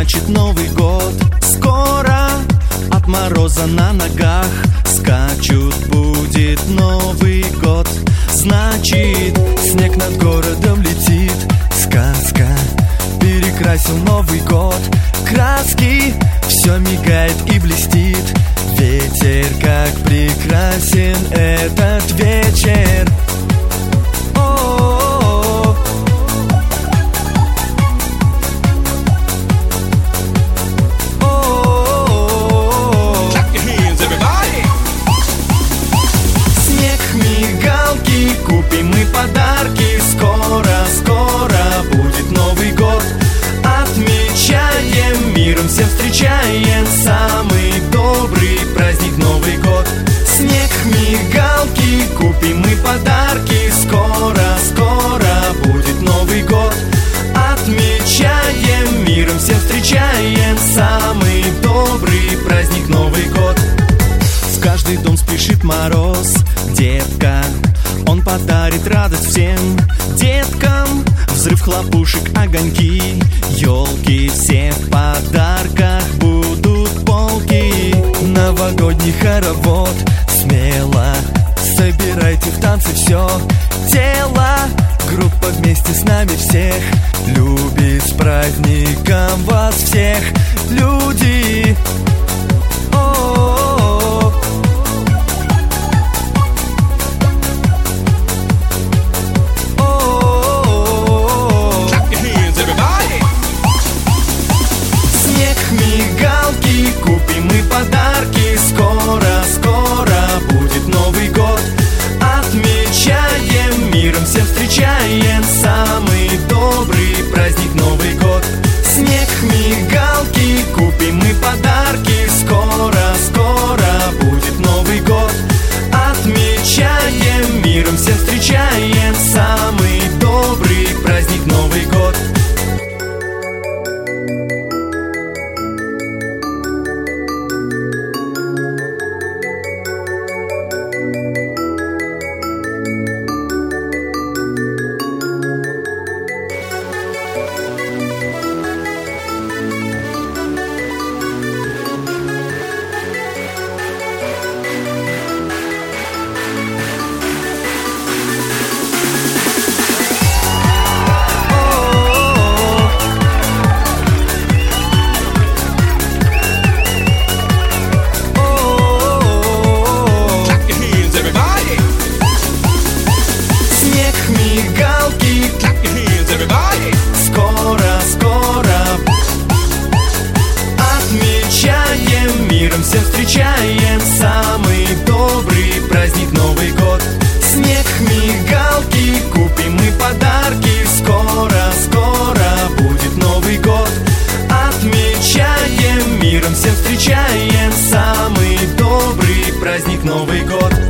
значит Новый год. Скоро от мороза на ногах скачут, будет Новый год. Значит, снег над городом летит, сказка, перекрасил Новый год. Краски, все мигает и блестит, ветер, как прекрасен этот вечер. О-о-о-о. О-о-о-о. Снег, мигалки, купим мы подарки. Скоро, скоро будет Новый год. Отмечаем, миром всем встречаем самый добрый праздник Новый год. Снег, мигалки, купим мы подарки. Скоро, скоро будет Новый год. Отмечаем, миром всем встречаем самый добрый праздник Новый год. В каждый дом спешит мороз, детка, он подарит радость всем деткам. Взрыв хлопушек, огоньки, елки, все в подарках будут полки. Новогодний хоровод, смело собирайте в танцы все тело. Группа вместе с нами всех любит, с праздником вас всех, люди. О-о-о-о. Мигалки, купим мы подарки. Скоро, скоро будет Новый год. Отмечаем, миром всем встречаем самый добрый праздник Новый год. Снег, мигалки, купим мы подарки. Скоро, скоро будет Новый год. Отмечаем, миром всем встречаем самый добрый праздник Новый год. Скоро, скоро отмечаем, миром всем встречаем самый добрый праздник Новый год. Снег, мигалки, купим мы подарки. Скоро, скоро будет Новый год. Отмечаем, миром всем встречаем самый добрый праздник Новый год.